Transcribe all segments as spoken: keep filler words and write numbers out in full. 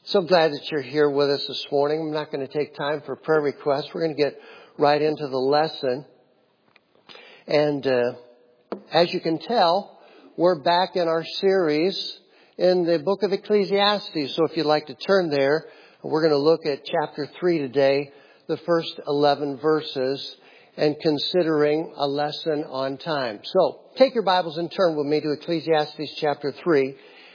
So glad that you're here with us this morning. I'm not going to take time for prayer requests. We're going to get right into the lesson. And uh, as you can tell, we're back in our series in the book of Ecclesiastes. So if you'd like to turn there, we're going to look at chapter three today, the first eleven verses, and considering a lesson on time. So take your Bibles and turn with me to Ecclesiastes chapter three.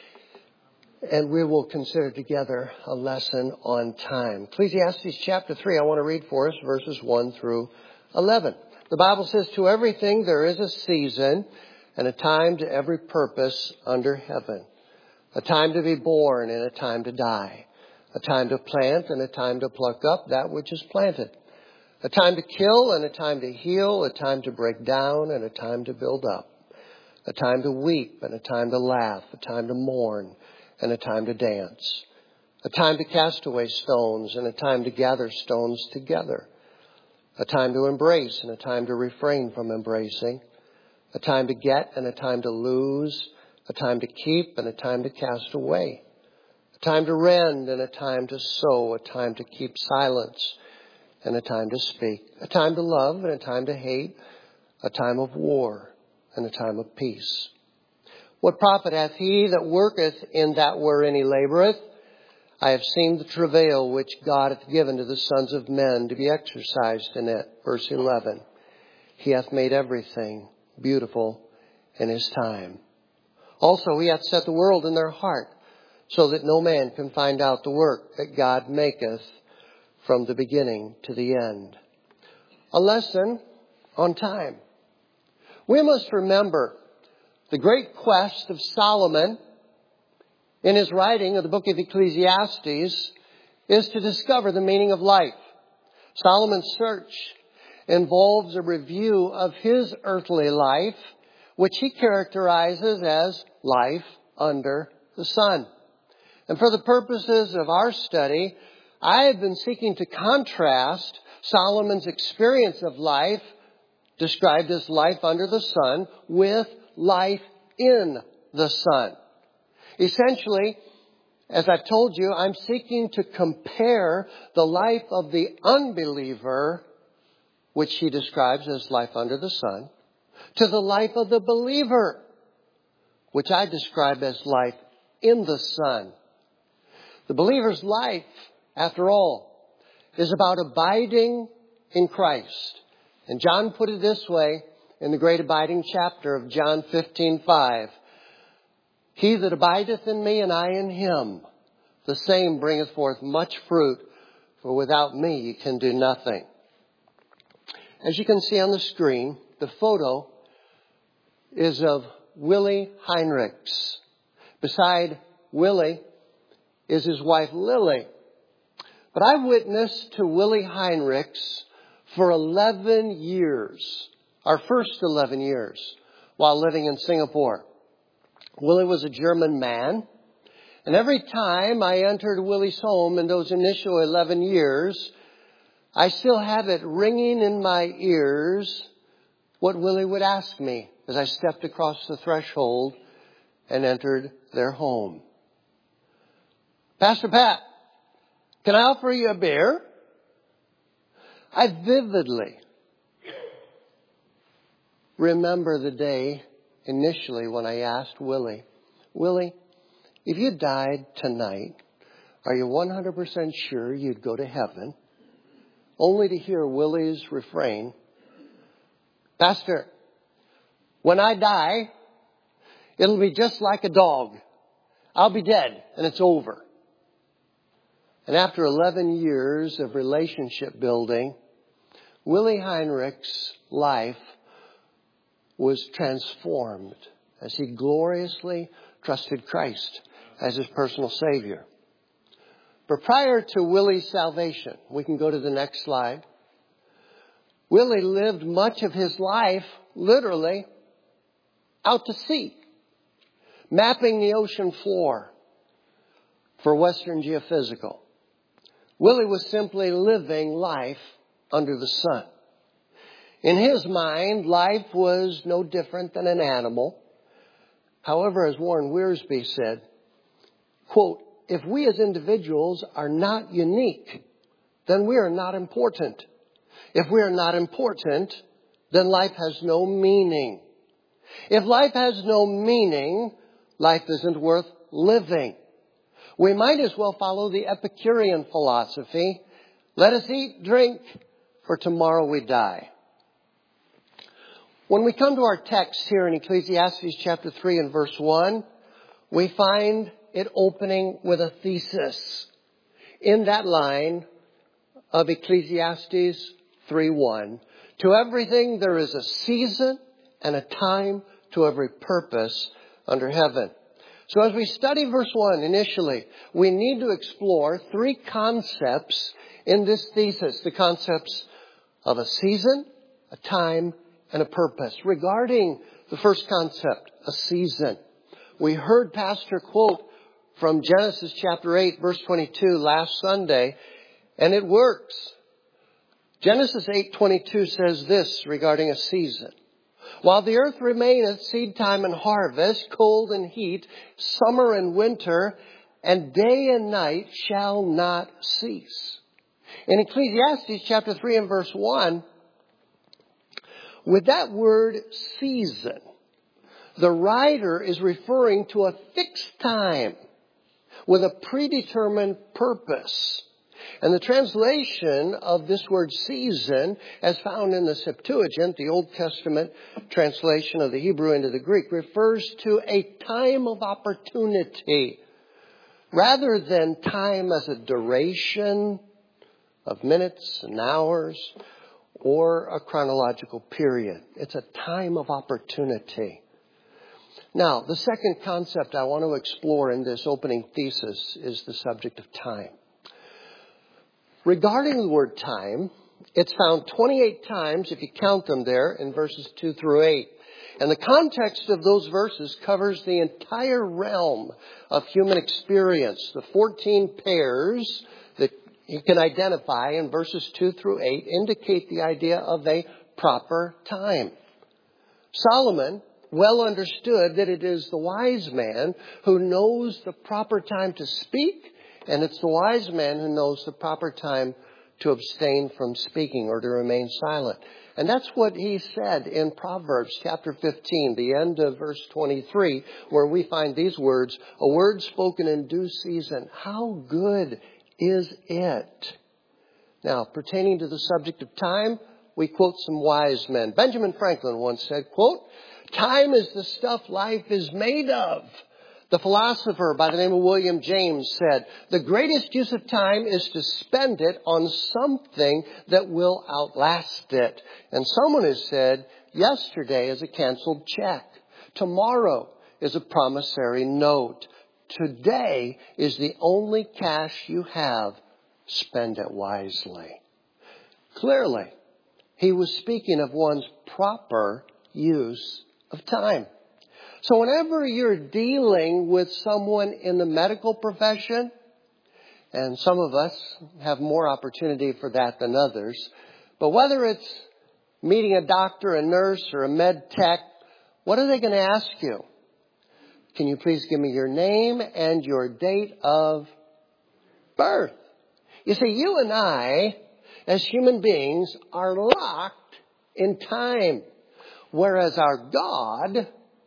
And we will consider together a lesson on time. Ecclesiastes chapter three, I want to read for us verses one through eleven. The Bible says, "To everything there is a season and a time to every purpose under heaven. A time to be born and a time to die. A time to plant and a time to pluck up that which is planted. A time to kill and a time to heal. A time to break down and a time to build up. A time to weep and a time to laugh. A time to mourn and a time to dance. A time to cast away stones and a time to gather stones together. A time to embrace and a time to refrain from embracing. A time to get and a time to lose. A time to keep and a time to cast away. A time to rend and a time to sow. A time to keep silence and a time to speak. A time to love and a time to hate. A time of war and a time of peace. What profit hath he that worketh in that wherein he laboureth? I have seen the travail which God hath given to the sons of men to be exercised in it." Verse eleven. "He hath made everything beautiful in his time. Also he hath set the world in their heart, so that no man can find out the work that God maketh from the beginning to the end." A lesson on time. We must remember the great quest of Solomon in his writing of the book of Ecclesiastes is to discover the meaning of life. Solomon's search involves a review of his earthly life, which he characterizes as life under the sun. And for the purposes of our study, I have been seeking to contrast Solomon's experience of life, described as life under the sun, with life in the sun. Essentially, as I've told you, I'm seeking to compare the life of the unbeliever, which he describes as life under the sun, to the life of the believer, which I describe as life in the sun. The believer's life, after all, is about abiding in Christ. And John put it this way in the great abiding chapter of John fifteen five. "He that abideth in me and I in him, the same bringeth forth much fruit, for without me you can do nothing." As you can see on the screen, the photo is of Willie Heinrichs. Beside Willie is his wife Lily. But I witnessed to Willie Heinrichs for eleven years. Our first eleven years while living in Singapore. Willie was a German man. And every time I entered Willie's home in those initial eleven years, I still have it ringing in my ears what Willie would ask me as I stepped across the threshold and entered their home. "Pastor Pat, can I offer you a beer?" I vividly remember the day initially when I asked Willie, "Willie, if you died tonight, are you one hundred percent sure you'd go to heaven?" Only to hear Willie's refrain, "Pastor, when I die, it'll be just like a dog. I'll be dead and it's over." And after eleven years of relationship building, Willie Heinrichs' life was transformed as he gloriously trusted Christ as his personal Savior. But prior to Willie's salvation, we can go to the next slide. Willie lived much of his life, literally, out to sea, mapping the ocean floor for Western Geophysical. Willie was simply living life under the sun. In his mind, life was no different than an animal. However, as Warren Wiersbe said, quote, if we as individuals are not unique, then we are not important. If we are not important, then life has no meaning. If life has no meaning, life isn't worth living. We might as well follow the Epicurean philosophy. Let us eat, drink, for tomorrow we die. When we come to our text here in Ecclesiastes chapter three and verse one, we find it opening with a thesis. In that line of Ecclesiastes three one, to everything there is a season and a time to every purpose under heaven. So as we study verse one initially, we need to explore three concepts in this thesis. The concepts of a season, a time, and a purpose. Regarding the first concept, a season, we heard Pastor quote from Genesis chapter eight, verse twenty-two last Sunday, and it works. Genesis eight twenty-two says this regarding a season. While the earth remaineth, seed time and harvest, cold and heat, summer and winter, and day and night shall not cease. In Ecclesiastes chapter three and verse one, with that word season, the writer is referring to a fixed time with a predetermined purpose. And the translation of this word season, as found in the Septuagint, the Old Testament translation of the Hebrew into the Greek, refers to a time of opportunity rather than time as a duration of minutes and hours or a chronological period. It's a time of opportunity. Now, the second concept I want to explore in this opening thesis is the subject of time. Regarding the word time, it's found twenty-eight times, if you count them there, in verses two through eight. And the context of those verses covers the entire realm of human experience. The fourteen pairs that you can identify in verses two through eight indicate the idea of a proper time. Solomon well understood that it is the wise man who knows the proper time to speak, and it's the wise man who knows the proper time to abstain from speaking or to remain silent. And that's what he said in Proverbs chapter fifteen, the end of verse twenty-three, where we find these words, a word spoken in due season. How good is it? Now, pertaining to the subject of time, we quote some wise men. Benjamin Franklin once said, quote, time is the stuff life is made of. The philosopher by the name of William James said, the greatest use of time is to spend it on something that will outlast it. And someone has said, yesterday is a canceled check. Tomorrow is a promissory note. Today is the only cash you have. Spend it wisely. Clearly, he was speaking of one's proper use of time. So whenever you're dealing with someone in the medical profession, and some of us have more opportunity for that than others, but whether it's meeting a doctor, a nurse, or a med tech, what are they going to ask you? Can you please give me your name and your date of birth? You see, you and I, as human beings, are locked in time, whereas our God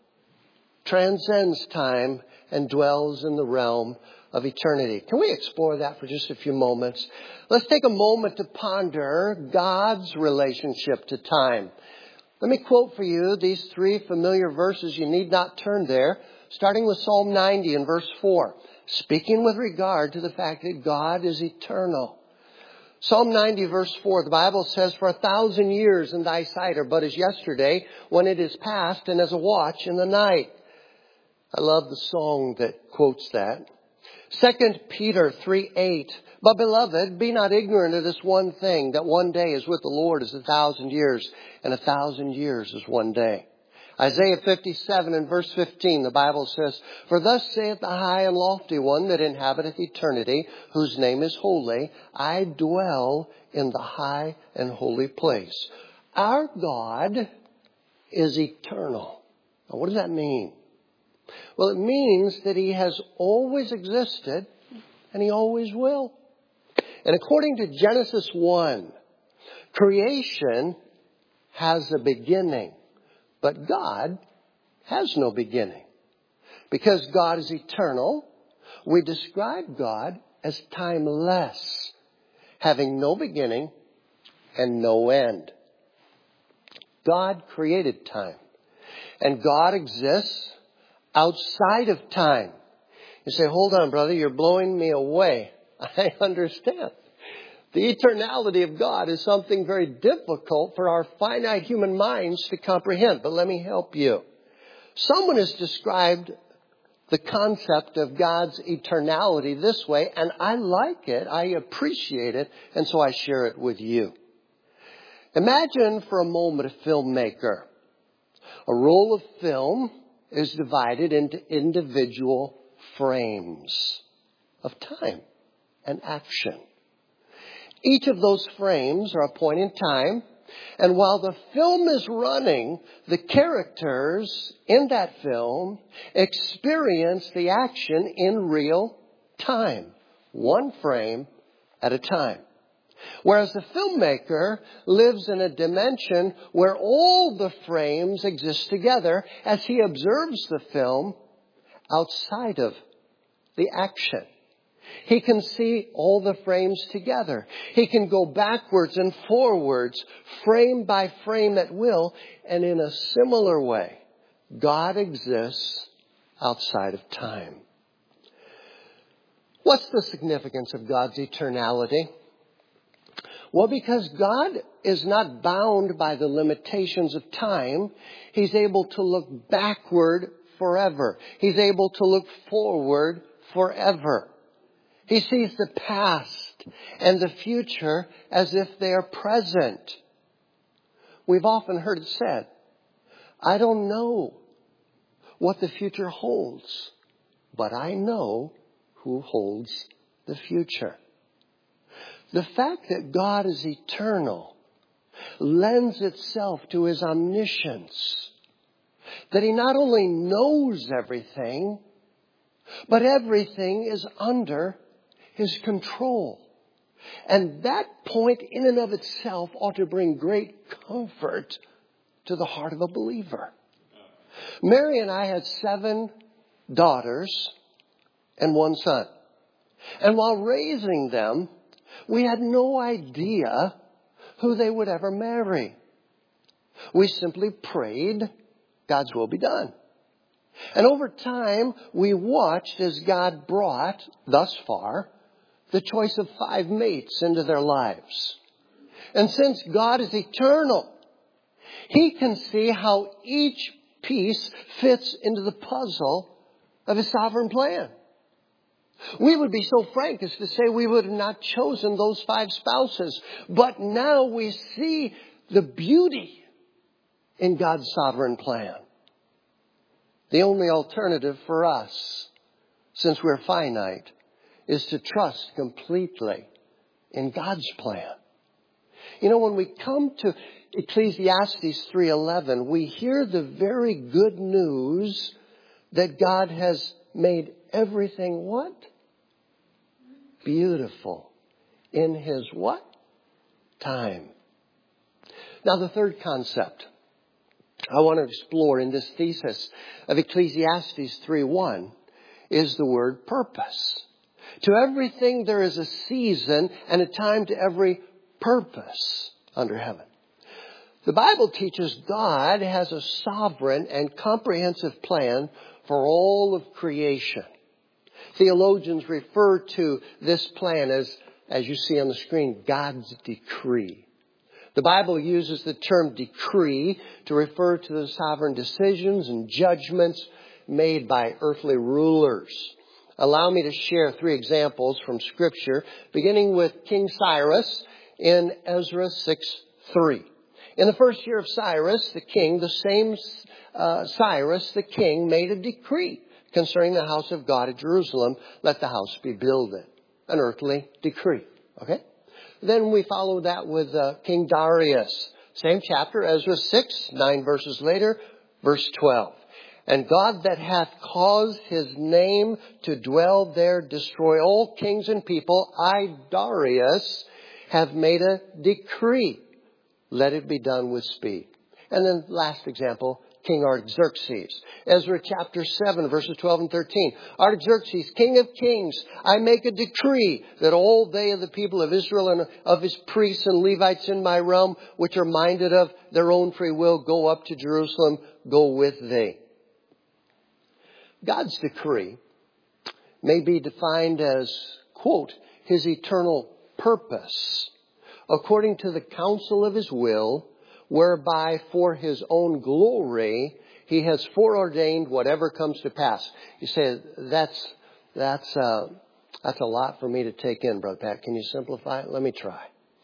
transcends time and dwells in the realm of eternity. Can we explore that for just a few moments? Let's take a moment to ponder God's relationship to time. Let me quote for you these three familiar verses. You need not turn there. Starting with Psalm ninety and verse four. Speaking with regard to the fact that God is eternal. Psalm ninety verse four, the Bible says, for a thousand years in thy sight are but as yesterday when it is past, and as a watch in the night. I love the song that quotes that. Second Peter three eight. But beloved, be not ignorant of this one thing, that one day is with the Lord as a thousand years, and a thousand years is one day. Isaiah fifty-seven and verse fifteen, the Bible says, for thus saith the high and lofty one that inhabiteth eternity, whose name is holy, I dwell in the high and holy place. Our God is eternal. Now, what does that mean? Well, it means that He has always existed and He always will. And according to Genesis one, creation has a beginning, but God has no beginning. Because God is eternal, we describe God as timeless, having no beginning and no end. God created time, and God exists outside of time. You say, hold on, brother, you're blowing me away. I understand. The eternality of God is something very difficult for our finite human minds to comprehend. But let me help you. Someone has described the concept of God's eternality this way, and I like it, I appreciate it, and so I share it with you. Imagine for a moment a filmmaker. A roll of film is divided into individual frames of time and action. Each of those frames are a point in time, and while the film is running, the characters in that film experience the action in real time, one frame at a time. Whereas the filmmaker lives in a dimension where all the frames exist together as he observes the film outside of the action. He can see all the frames together. He can go backwards and forwards, frame by frame at will. And in a similar way, God exists outside of time. What's the significance of God's eternality? Well, because God is not bound by the limitations of time, He's able to look backward forever. He's able to look forward forever. He sees the past and the future as if they are present. We've often heard it said, I don't know what the future holds, but I know who holds the future. The fact that God is eternal lends itself to His omniscience. That He not only knows everything, but everything is under His control. And that point in and of itself ought to bring great comfort to the heart of a believer. Mary and I had seven daughters and one son. And while raising them, we had no idea who they would ever marry. We simply prayed, God's will be done. And over time, we watched as God brought, thus far, the choice of five mates into their lives. And since God is eternal, He can see how each piece fits into the puzzle of His sovereign plan. We would be so frank as to say we would have not chosen those five spouses. But now we see the beauty in God's sovereign plan. The only alternative for us, since we're finite, is to trust completely in God's plan. You know, when we come to Ecclesiastes three eleven, we hear the very good news that God has made everything what? Beautiful. In His what? Time. Now the third concept I want to explore in this thesis of Ecclesiastes three one is the word purpose. To everything there is a season and a time to every purpose under heaven. The Bible teaches God has a sovereign and comprehensive plan for all of creation. Theologians refer to this plan as, as you see on the screen, God's decree. The Bible uses the term decree to refer to the sovereign decisions and judgments made by earthly rulers. Allow me to share three examples from Scripture, beginning with King Cyrus in Ezra six three. In the first year of Cyrus, the king, the same uh, Cyrus, the king, made a decree concerning the house of God at Jerusalem. Let the house be builded. An earthly decree. Okay? Then we follow that with uh, King Darius. Same chapter, Ezra six, nine verses later, verse twelve. And God that hath caused his name to dwell there, destroy all kings and people, I, Darius, have made a decree. Let it be done with speed. And then last example, King Artaxerxes. Ezra chapter seven, verses twelve and thirteen. Artaxerxes, king of kings, I make a decree that all they of the people of Israel and of his priests and Levites in my realm, which are minded of their own free will, go up to Jerusalem, go with thee. God's decree may be defined as, quote, his eternal purpose, according to the counsel of his will, whereby for his own glory he has foreordained whatever comes to pass. You say, that's, that's, uh, that's a lot for me to take in, Brother Pat. Can you simplify it? Let me try.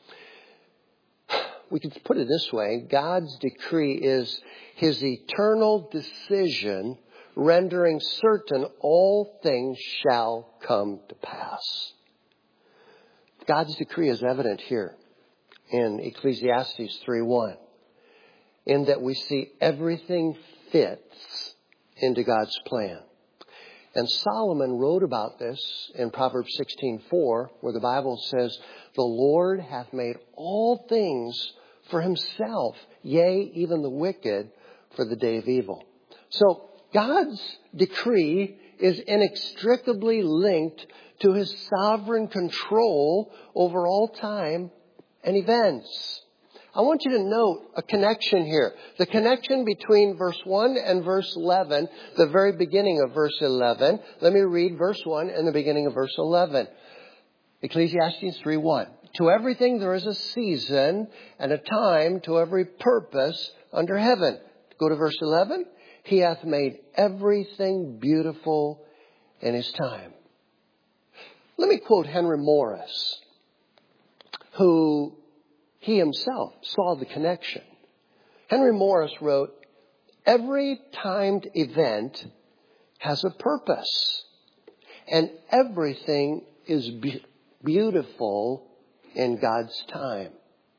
We could put it this way. God's decree is his eternal decision rendering certain all things shall come to pass. God's decree is evident here in Ecclesiastes three one, in that we see everything fits into God's plan. And Solomon wrote about this in Proverbs sixteen four, where the Bible says, the Lord hath made all things for himself, yea, even the wicked for the day of evil. So God's decree is inextricably linked to his sovereign control over all time and events. I want you to note a connection here. The connection between verse one and verse eleven, the very beginning of verse eleven. Let me read verse one and the beginning of verse eleven. Ecclesiastes three one. To everything there is a season and a time to every purpose under heaven. Go to verse eleven. He hath made everything beautiful in his time. Let me quote Henry Morris, who he himself saw the connection. Henry Morris wrote, every timed event has a purpose, and everything is be- beautiful in God's time.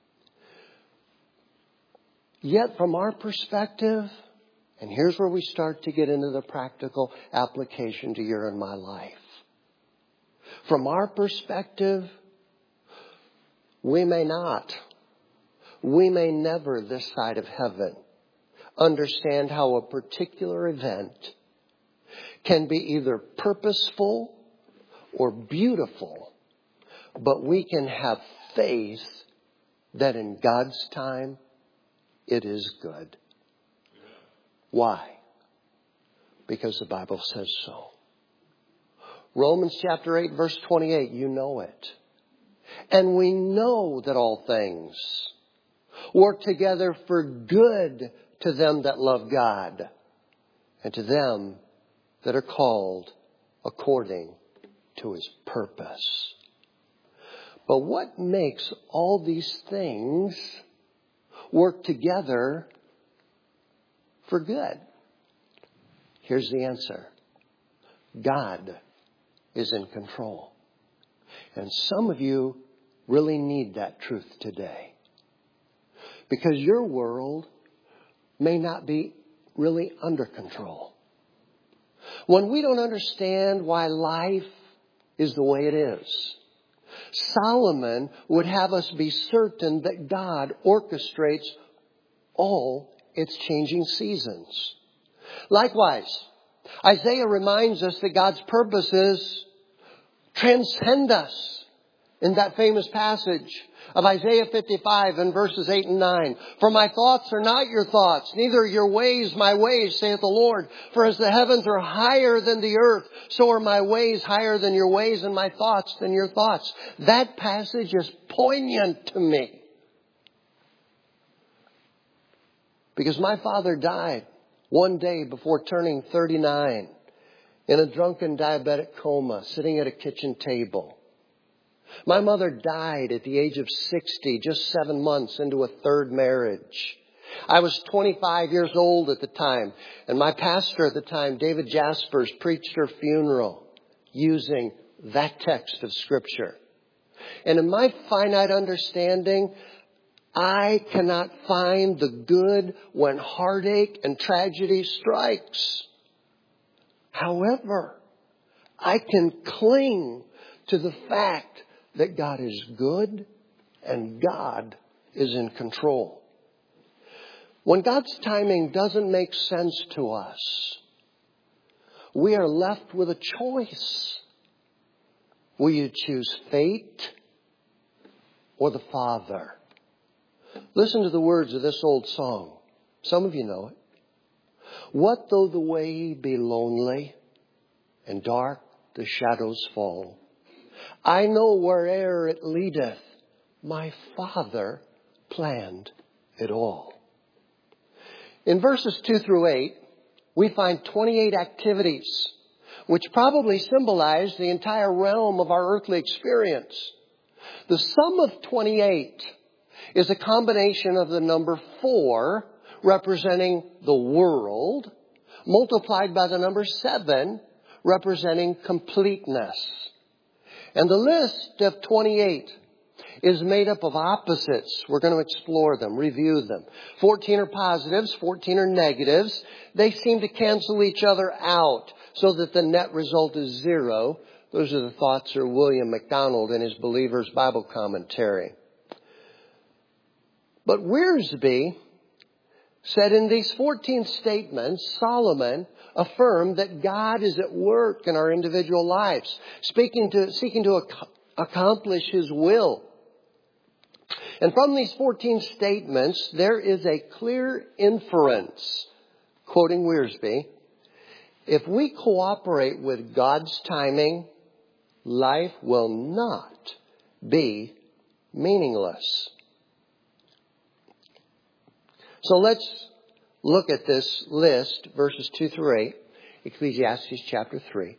Yet from our perspective, and here's where we start to get into the practical application to your and my life. From our perspective, we may not, we may never this side of heaven understand how a particular event can be either purposeful or beautiful, but we can have faith that in God's time it is good. Why? Because the Bible says so. Romans chapter eight, verse twenty-eight, you know it. And we know that all things work together for good to them that love God and to them that are called according to his purpose. But what makes all these things work together for good? Here's the answer. God is in control. And some of you really need that truth today. Because your world may not be really under control. When we don't understand why life is the way it is, Solomon would have us be certain that God orchestrates all its changing seasons. Likewise, Isaiah reminds us that God's purposes transcend us in that famous passage of Isaiah fifty-five and verses eight and nine. For my thoughts are not your thoughts, neither are your ways my ways, saith the Lord. For as the heavens are higher than the earth, so are my ways higher than your ways, and my thoughts than your thoughts. That passage is poignant to me. Because my father died one day before turning thirty-nine in a drunken diabetic coma, sitting at a kitchen table. My mother died at the age of sixty, just seven months into a third marriage. I was twenty-five years old at the time, and my pastor at the time, David Jaspers, preached her funeral using that text of Scripture. And in my finite understanding, I cannot find the good when heartache and tragedy strikes. However, I can cling to the fact that God is good and God is in control. When God's timing doesn't make sense to us, we are left with a choice. Will you choose fate or the Father? Listen to the words of this old song. Some of you know it. What though the way be lonely and dark the shadows fall? I know where'er it leadeth, my Father planned it all. In verses two through eight, we find twenty-eight activities, which probably symbolize the entire realm of our earthly experience. The sum of twenty-eight is a combination of the number four, representing the world, multiplied by the number seven, representing completeness. And the list of twenty-eight is made up of opposites. We're going to explore them, review them. fourteen are positives, fourteen are negatives. They seem to cancel each other out so that the net result is zero. Those are the thoughts of William MacDonald in his Believer's Bible Commentary. But Wiersbe said in these fourteen statements, Solomon affirmed that God is at work in our individual lives, speaking to, seeking to ac- accomplish His will. And from these fourteen statements, there is a clear inference, quoting Wiersbe, if we cooperate with God's timing, life will not be meaningless. So let's look at this list, verses two through eight, Ecclesiastes chapter three.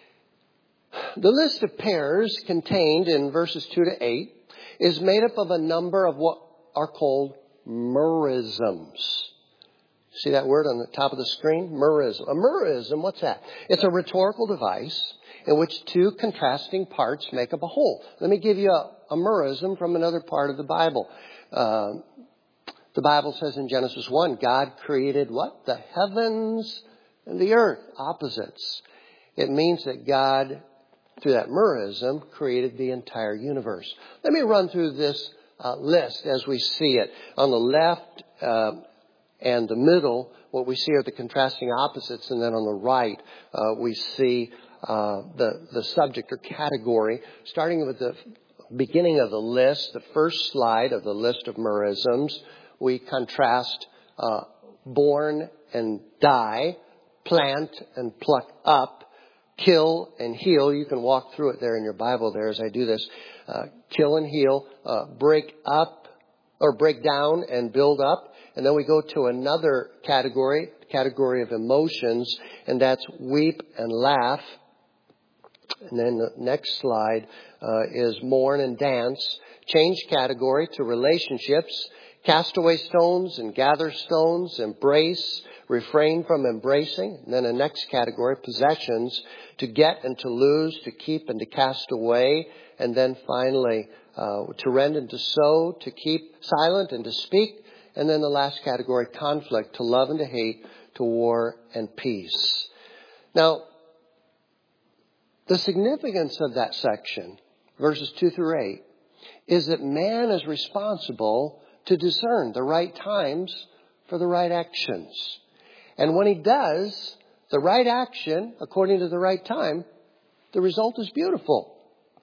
The list of pairs contained in verses two to eight is made up of a number of what are called merisms. See that word on the top of the screen? Merism. A merism, what's that? It's a rhetorical device in which two contrasting parts make up a whole. Let me give you a, a merism from another part of the Bible. Uh, the Bible says in Genesis one, God created what? The heavens and the earth. Opposites. It means that God, through that merism, created the entire universe. Let me run through this uh, list as we see it. On the left uh, and the middle, what we see are the contrasting opposites. And then on the right, uh, we see uh, the, the subject or category. Starting with the beginning of the list, the first slide of the list of merisms, we contrast uh, born and die, plant and pluck up, kill and heal. You can walk through it there in your Bible there as I do this. Uh, kill and heal, uh, break up or break down and build up. And then we go to another category, category of emotions, and that's weep and laugh. And then the next slide uh, is mourn and dance. Change category to relationships. Cast away stones and gather stones. Embrace. Refrain from embracing. And then the next category, possessions. To get and to lose. To keep and to cast away. And then finally, uh, to rend and to sow. To keep silent and to speak. And then the last category, conflict. To love and to hate. To war and peace. Now, the significance of that section, verses two through eight, is that man is responsible to discern the right times for the right actions. And when he does the right action according to the right time, the result is beautiful.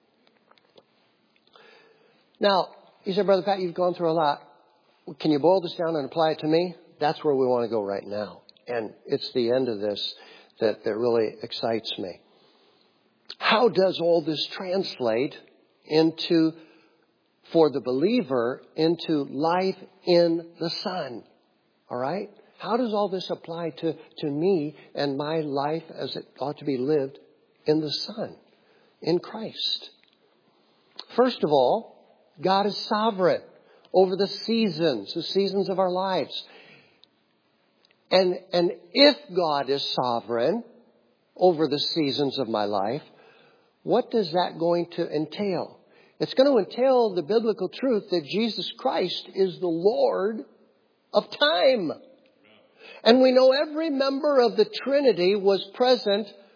Now, you said, Brother Pat, you've gone through a lot. Can you boil this down and apply it to me? That's where we want to go right now. And it's the end of this that, that really excites me. How does all this translate into, for the believer, into life in the Son? All right? How does all this apply to, to me and my life as it ought to be lived in the Son, in Christ? First of all, God is sovereign over the seasons, the seasons of our lives. And, and if God is sovereign over the seasons of my life, what is that going to entail? It's going to entail the biblical truth that Jesus Christ is the Lord of time. And we know every member of the Trinity was present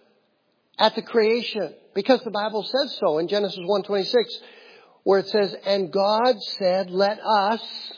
at the creation, because the Bible says so in Genesis one twenty-six, where it says, and God said, let us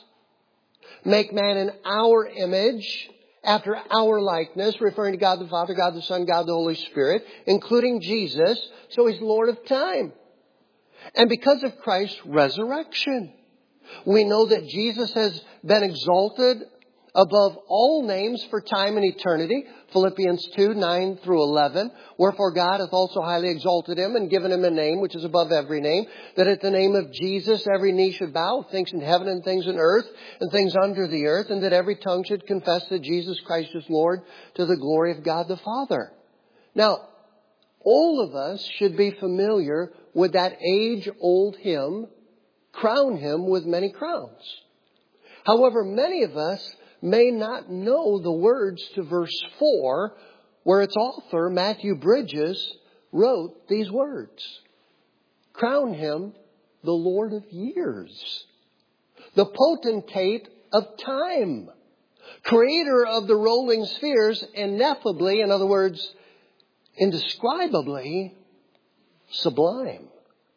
make man in our image, after our likeness, referring to God the Father, God the Son, God the Holy Spirit, including Jesus, so He's Lord of time. And because of Christ's resurrection, we know that Jesus has been exalted above all names for time and eternity. Philippians two, nine through eleven. Wherefore God hath also highly exalted Him and given Him a name which is above every name, that at the name of Jesus every knee should bow, things in heaven and things in earth and things under the earth, and that every tongue should confess that Jesus Christ is Lord, to the glory of God the Father. Now, all of us should be familiar with that age-old hymn, Crown Him with Many Crowns. However, many of us may not know the words to verse four, where its author, Matthew Bridges, wrote these words. Crown Him the Lord of years, the potentate of time, creator of the rolling spheres, ineffably, in other words, indescribably sublime.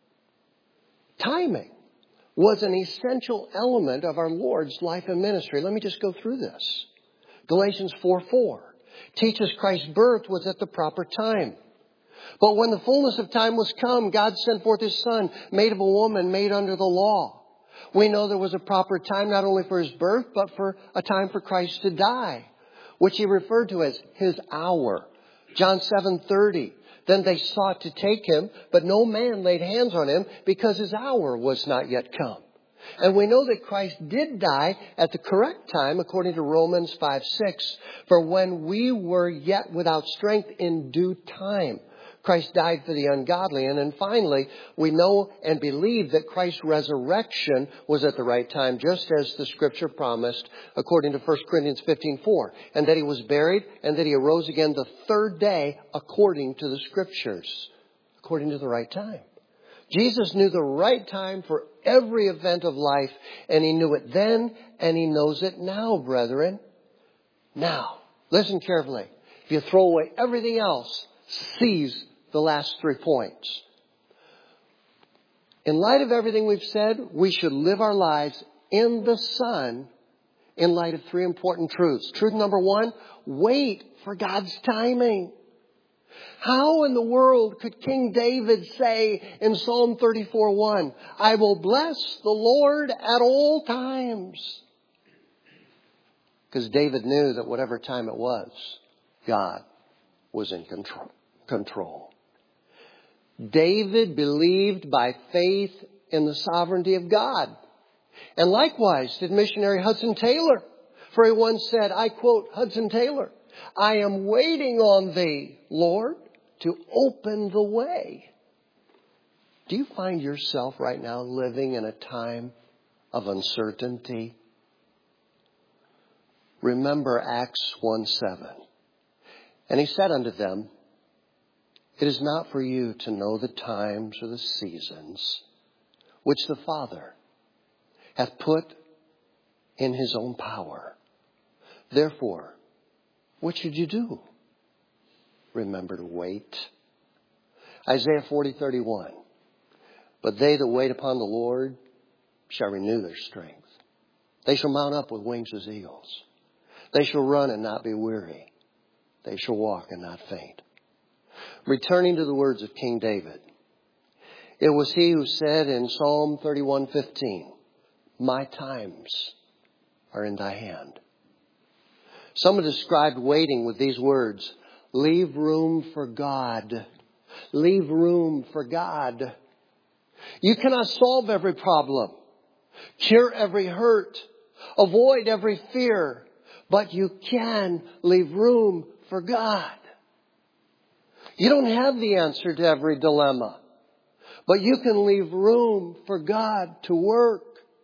Timing was an essential element of our Lord's life and ministry. Let me just go through this. Galatians four four teaches Christ's birth was at the proper time. But when the fullness of time was come, God sent forth His Son, made of a woman, made under the law. We know there was a proper time not only for His birth, but for a time for Christ to die, which He referred to as His hour. John seven thirty. Then they sought to take Him, but no man laid hands on Him because His hour was not yet come. And we know that Christ did die at the correct time, according to Romans five six. For when we were yet without strength, in due time Christ died for the ungodly. And then finally, we know and believe that Christ's resurrection was at the right time, just as the Scripture promised, according to First Corinthians fifteen four. And that He was buried, and that He arose again the third day, according to the Scriptures, according to the right time. Jesus knew the right time for every event of life, and He knew it then, and He knows it now, brethren. Now, listen carefully. If you throw away everything else, seize the last three points. In light of everything we've said, we should live our lives in the Son in light of three important truths. Truth number one, wait for God's timing. How in the world could King David say in Psalm thirty-four one, I will bless the Lord at all times? Because David knew that whatever time it was, God was in control. control. David believed by faith in the sovereignty of God. And likewise did missionary Hudson Taylor. For he once said, I quote Hudson Taylor, I am waiting on Thee, Lord, to open the way. Do you find yourself right now living in a time of uncertainty? Remember Acts one seven. And He said unto them, it is not for you to know the times or the seasons which the Father hath put in His own power. Therefore, what should you do? Remember to wait. Isaiah forty thirty-one. But they that wait upon the Lord shall renew their strength. They shall mount up with wings as eagles. They shall run and not be weary. They shall walk and not faint. Returning to the words of King David, it was he who said in Psalm thirty-one fifteen, my times are in Thy hand. Someone described waiting with these words, leave room for God. Leave room for God. You cannot solve every problem, cure every hurt, avoid every fear, but you can leave room for God. You don't have the answer to every dilemma, but you can leave room for God to work.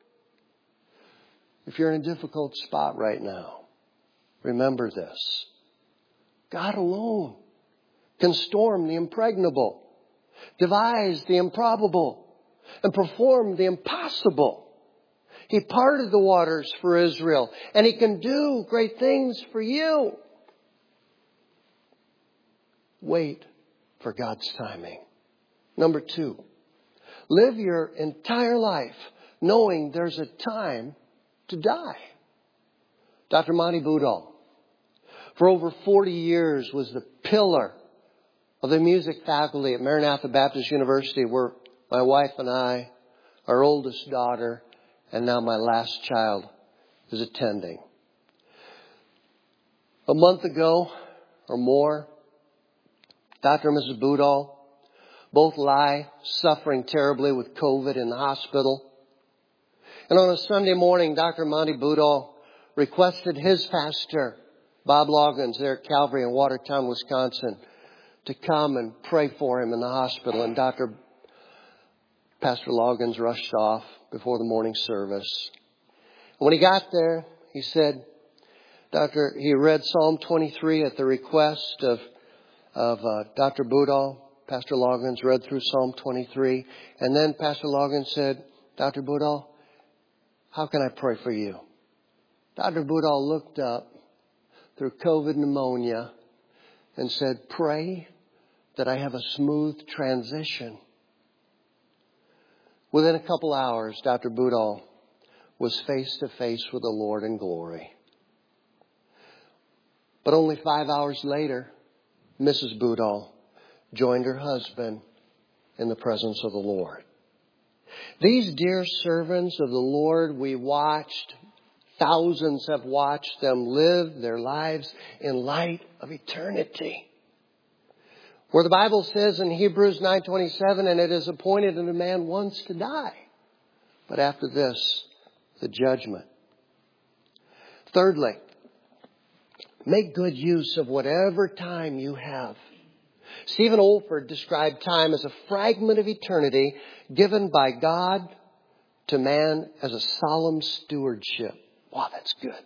If you're in a difficult spot right now, remember this. God alone can storm the impregnable, devise the improbable, and perform the impossible. He parted the waters for Israel, and He can do great things for you. Wait for God's timing. Number two, live your entire life knowing there's a time to die. Doctor Monty Budall, for over forty years, was the pillar of the music faculty at Maranatha Baptist University, where my wife and I, our oldest daughter, and now my last child is attending. A month ago or more, Doctor and Missus Budall both lie suffering terribly with COVID in the hospital. And on a Sunday morning, Doctor Monty Budall requested his pastor, Bob Loggins, there at Calvary in Watertown, Wisconsin, to come and pray for him in the hospital. And Doctor Pastor Loggins rushed off before the morning service. And when he got there, he said, Doctor, he read Psalm twenty-three at the request of, of uh, Doctor Budall. Pastor Loggins read through Psalm twenty-three. And then Pastor Loggins said, Doctor Budall, how can I pray for you? Doctor Budall looked up through COVID pneumonia and said, pray that I have a smooth transition. Within a couple hours, Doctor Budall was face to face with the Lord in glory. But only five hours later, Missus Budall joined her husband in the presence of the Lord. These dear servants of the Lord, we watched, thousands have watched them live their lives in light of eternity. Where the Bible says in Hebrews nine twenty-seven, and it is appointed unto man once to die, but after this, the judgment. Thirdly, make good use of whatever time you have. Stephen Olford described time as a fragment of eternity given by God to man as a solemn stewardship. Wow, that's good.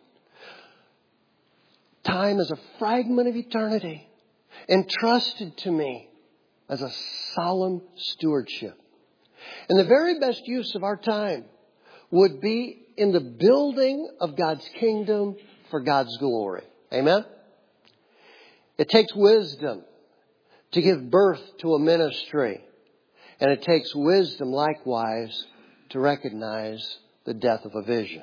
Time is a fragment of eternity entrusted to me as a solemn stewardship. And the very best use of our time would be in the building of God's kingdom for God's glory. Amen? It takes wisdom to give birth to a ministry. And it takes wisdom likewise to recognize the death of a vision.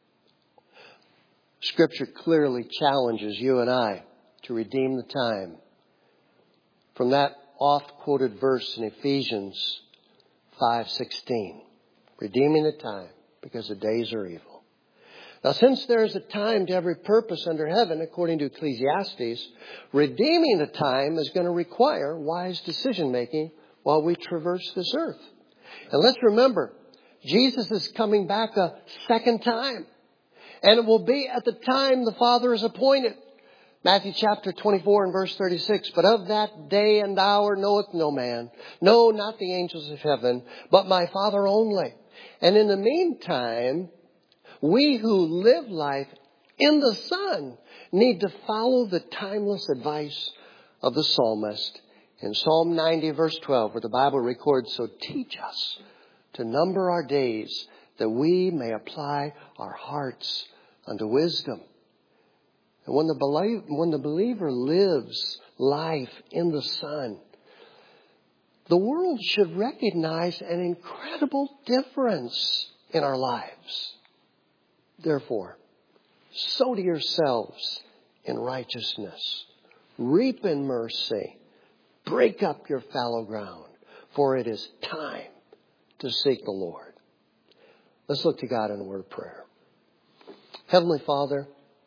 Scripture clearly challenges you and I to redeem the time. From that oft-quoted verse in Ephesians five sixteen. Redeeming the time because the days are evil. Now, since there is a time to every purpose under heaven, according to Ecclesiastes, redeeming the time is going to require wise decision-making while we traverse this earth. And let's remember, Jesus is coming back a second time. And it will be at the time the Father is appointed. Matthew chapter twenty-four and verse thirty-six. But of that day and hour knoweth no man, no, not the angels of heaven, but my Father only. And in the meantime, we who live life in the Son need to follow the timeless advice of the psalmist in Psalm ninety verse twelve, where the Bible records, so teach us to number our days that we may apply our hearts unto wisdom. And when the, believer, when the believer lives life in the Son, the world should recognize an incredible difference in our lives. Therefore, sow to yourselves in righteousness, reap in mercy, break up your fallow ground, for it is time to seek the Lord. Let's look to God in a word of prayer. Heavenly Father,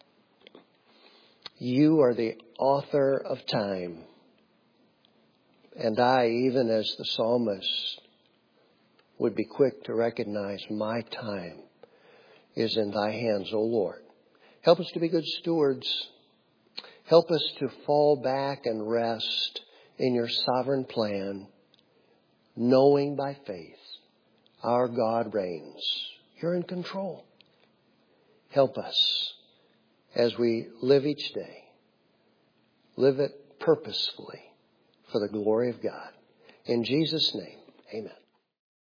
you are the author of time. And I, even as the psalmist, would be quick to recognize my time is in thy hands, O Lord. Help us to be good stewards. Help us to fall back and rest in your sovereign plan, knowing by faith our God reigns. You're in control. Help us as we live each day. Live it purposefully for the glory of God. In Jesus' name, amen.